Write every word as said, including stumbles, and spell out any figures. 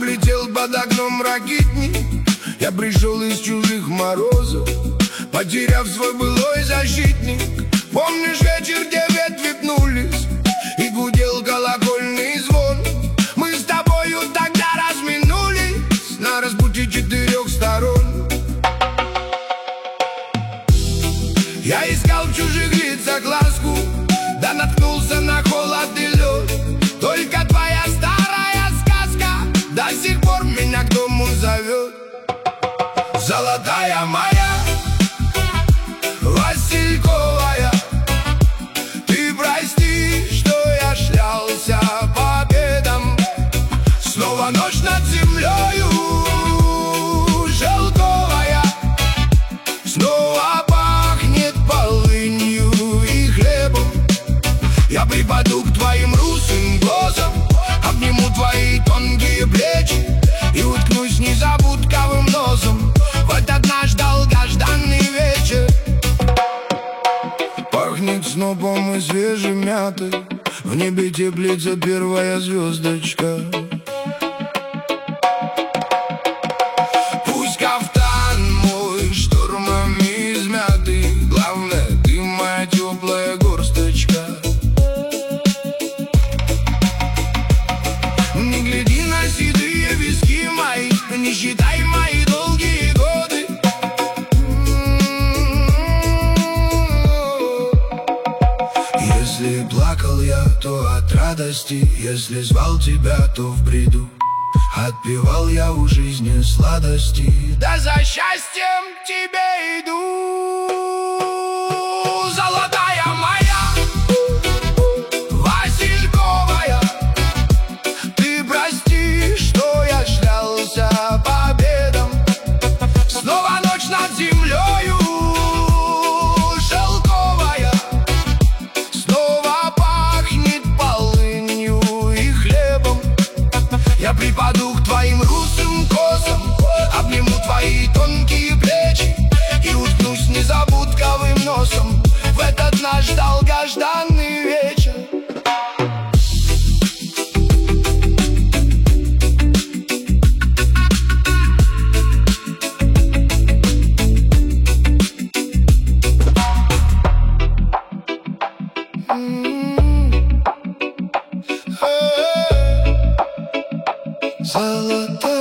Облетел под окном ракетник, я пришел из чужих морозов, потеряв свой былой защитник. Помнишь вечер, где ветви пнулись и гудел колокольный звон? Мы с тобою тогда разминулись на распутье четырех сторон. Я искал в чужих лицах ласку, да наткнулся на холод и лед. Только твоя старая сказка до сих пор меня к дому зовет. Золотая моя Васильковая, ты прости, что я шлялся по обедам. Снова ночь над землею шелковая, снова пахнет полынью и хлебом. Я припаду к твоим русым глазам, обниму твои тонкие плечи и уткнусь незабудковым носом в этот наш долгожданный вечер. Пахнет снопом и свежей мятой, в небе теплится первая звездочка. Пусть кафтан мой штормами измятый, главное, ты моя теплая горсточка. Не гляди на седые виски мои, не считай мои долгие годы. Если плакал я, то от радости, если звал тебя, то в бреду. Отпевал я у жизни сладости, да за счастьем к тебе иду. Золотая моя Васильковая, ты прости, что я шлялся по обедам. Снова ночь над землею шелковая, снова пахнет полынью и хлебом. Я припаду к твоим русым косам, обниму твои тонкие плечи и уткнусь незабудковым носом в этот наш долгожданный вечер. Золотая